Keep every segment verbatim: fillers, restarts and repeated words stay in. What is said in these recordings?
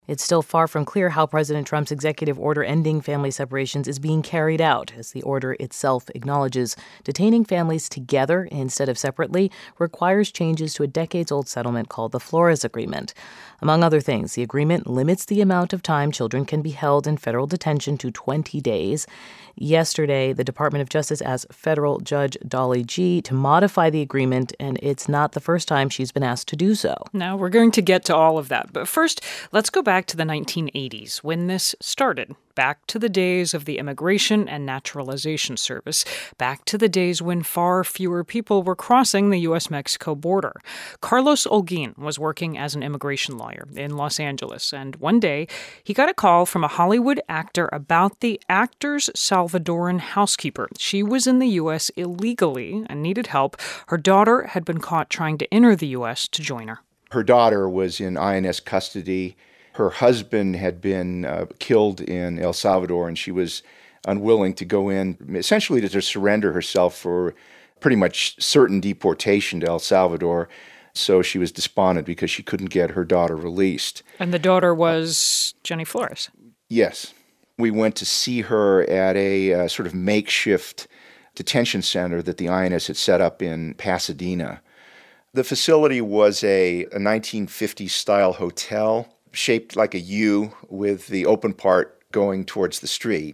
It's still far from clear how President Trump's executive order ending family separations is being carried out, as the order itself acknowledges detaining families together instead of separately requires changes to a decades-old settlement called the Flores Agreement. Among other things, the agreement limits the amount of time children can be held in federal detention to twenty days. Yesterday, the Department of Justice asked federal judge Dolly Gee to modify the agreement, and it's not the first time she's been asked to do so. Now, we're going to get to all of that. But first, let's go back to the nineteen eighties, when this started. Back to the days of the Immigration and Naturalization Service. Back to the days when far fewer people were crossing the U S Mexico border. Carlos Olguin was working as an immigration lawyer in Los Angeles, and one day he got a call from a Hollywood actor about the actor's Salvadoran housekeeper. She was in the U S illegally and needed help. Her daughter had been caught trying to enter the U S to join her. Her daughter was in I N S custody. Her husband had been uh, killed in El Salvador, and she was unwilling to go in, essentially to, to surrender herself for pretty much certain deportation to El Salvador. So she was despondent because she couldn't get her daughter released. And the daughter was Jenny Flores. Yes. We went to see her at a uh, sort of makeshift detention center that the I N S had set up in Pasadena. The facility was a, a nineteen fifties-style hotel, shaped like a U with the open part going towards the street.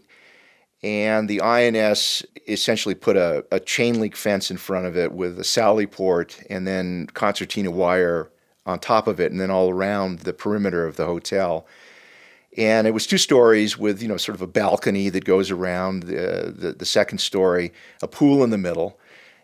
And the I N S essentially put a, a chain link fence in front of it with a sally port and then concertina wire on top of it and then all around the perimeter of the hotel. And it was two stories with, you know, sort of a balcony that goes around the, the, the second story, a pool in the middle.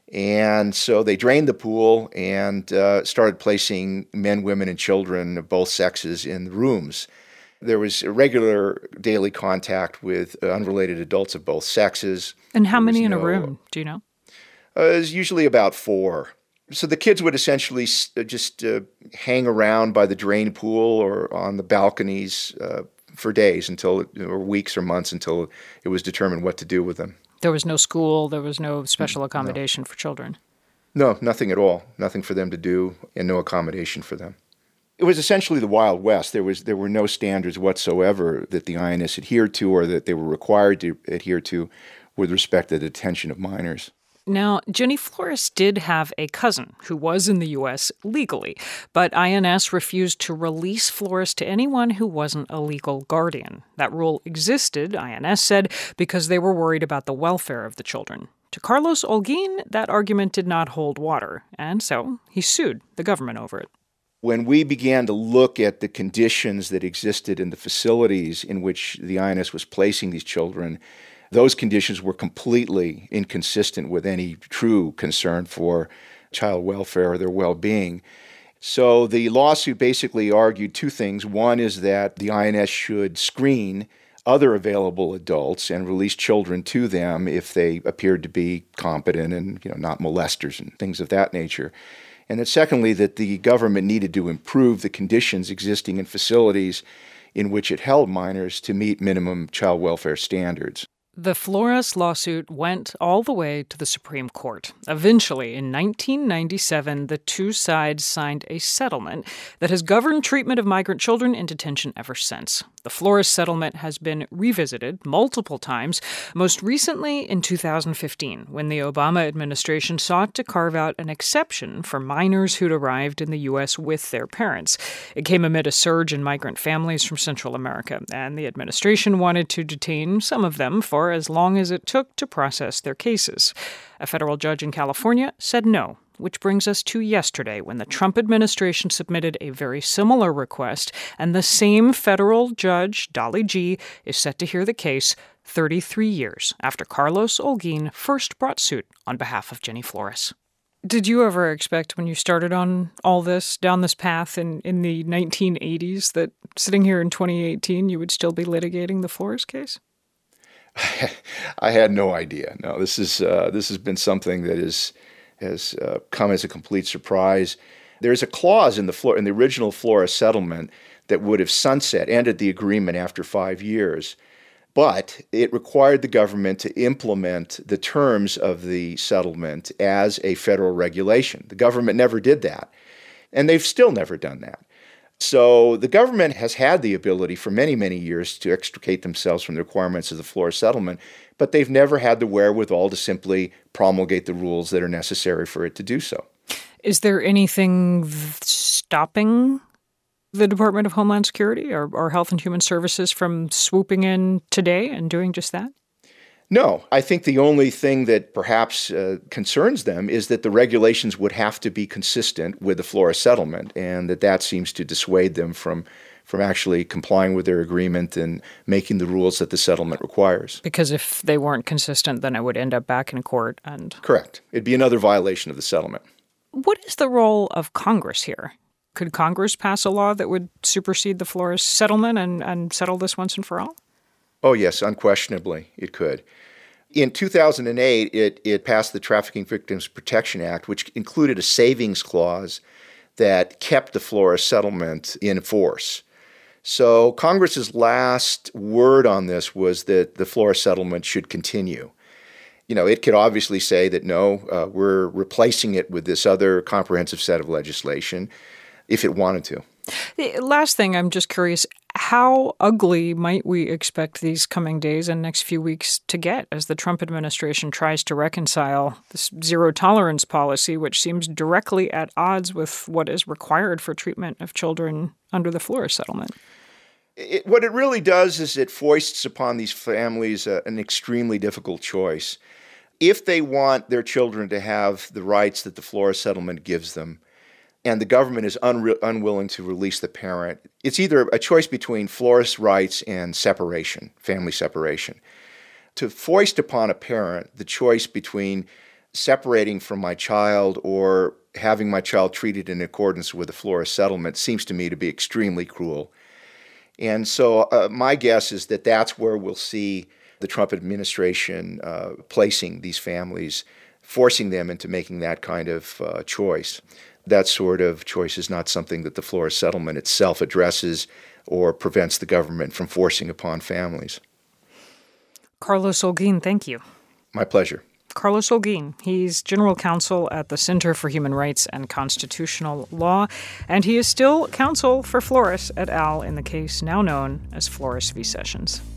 And so they drained the pool and uh, started placing men, women, and children of both sexes in the rooms. There was regular daily contact with unrelated adults of both sexes. And how many in no, a room, do you know? Uh, it was usually about four. So the kids would essentially just uh, hang around by the drain pool or on the balconies uh, for days until, or weeks or months until it was determined what to do with them. There was no school, there was no special accommodation no. for children? No, nothing at all. Nothing for them to do and no accommodation for them. It was essentially the Wild West. There was there were no standards whatsoever that the I N S adhered to or that they were required to adhere to with respect to the detention of minors. Now, Jenny Flores did have a cousin who was in the U S legally, but I N S refused to release Flores to anyone who wasn't a legal guardian. That rule existed, I N S said, because they were worried about the welfare of the children. To Carlos Olguin, that argument did not hold water, and so he sued the government over it. When we began to look at the conditions that existed in the facilities in which the I N S was placing these children, those conditions were completely inconsistent with any true concern for child welfare or their well-being. So the lawsuit basically argued two things. One is that the I N S should screen other available adults and release children to them if they appeared to be competent and, you know, not molesters and things of that nature. And then secondly, that the government needed to improve the conditions existing in facilities in which it held minors to meet minimum child welfare standards. The Flores lawsuit went all the way to the Supreme Court. Eventually, in nineteen ninety-seven, the two sides signed a settlement that has governed treatment of migrant children in detention ever since. The Flores settlement has been revisited multiple times, most recently in two thousand fifteen, when the Obama administration sought to carve out an exception for minors who'd arrived in the U S with their parents. It came amid a surge in migrant families from Central America, and the administration wanted to detain some of them for as long as it took to process their cases. A federal judge in California said no, which brings us to yesterday when the Trump administration submitted a very similar request, and the same federal judge, Dolly Gee, is set to hear the case thirty-three years after Carlos Olguin first brought suit on behalf of Jenny Flores. Did you ever expect when you started on all this, down this path in, in the nineteen eighties, that sitting here in twenty eighteen you would still be litigating the Flores case? I had no idea. No, this is uh, this has been something that is has uh, come as a complete surprise. There's a clause in the Flor- in the original Flores settlement that would have sunset, ended the agreement after five years, but it required the government to implement the terms of the settlement as a federal regulation. The government never did that, and they've still never done that. So the government has had the ability for many, many years to extricate themselves from the requirements of the Flores settlement, but they've never had the wherewithal to simply promulgate the rules that are necessary for it to do so. Is there anything stopping the Department of Homeland Security or, or Health and Human Services from swooping in today and doing just that? No, I think the only thing that perhaps uh, concerns them is that the regulations would have to be consistent with the Flores settlement, and that that seems to dissuade them from from actually complying with their agreement and making the rules that the settlement requires. Because if they weren't consistent, then it would end up back in court and... Correct. It'd be another violation of the settlement. What is the role of Congress here? Could Congress pass a law that would supersede the Flores settlement and, and settle this once and for all? Oh, yes, unquestionably, it could. In two thousand eight, it, it passed the Trafficking Victims Protection Act, which included a savings clause that kept the Flores settlement in force. So Congress's last word on this was that the Flores settlement should continue. You know, it could obviously say that, no, uh, we're replacing it with this other comprehensive set of legislation if it wanted to. The last thing, I'm just curious, how ugly might we expect these coming days and next few weeks to get as the Trump administration tries to reconcile this zero-tolerance policy, which seems directly at odds with what is required for treatment of children under the Flores settlement? It, what it really does is it foists upon these families uh, an extremely difficult choice. If they want their children to have the rights that the Flores settlement gives them, and the government is unre- unwilling to release the parent, it's either a choice between Flores rights and separation, family separation. To foist upon a parent the choice between separating from my child or having my child treated in accordance with the Flores settlement seems to me to be extremely cruel. And so uh, my guess is that that's where we'll see the Trump administration uh, placing these families, forcing them into making that kind of uh, choice. That sort of choice is not something that the Flores settlement itself addresses or prevents the government from forcing upon families. Carlos Holguin, thank you. My pleasure. Carlos Holguin, he's general counsel at the Center for Human Rights and Constitutional Law, and he is still counsel for Flores et al. In the case now known as Flores v. Sessions.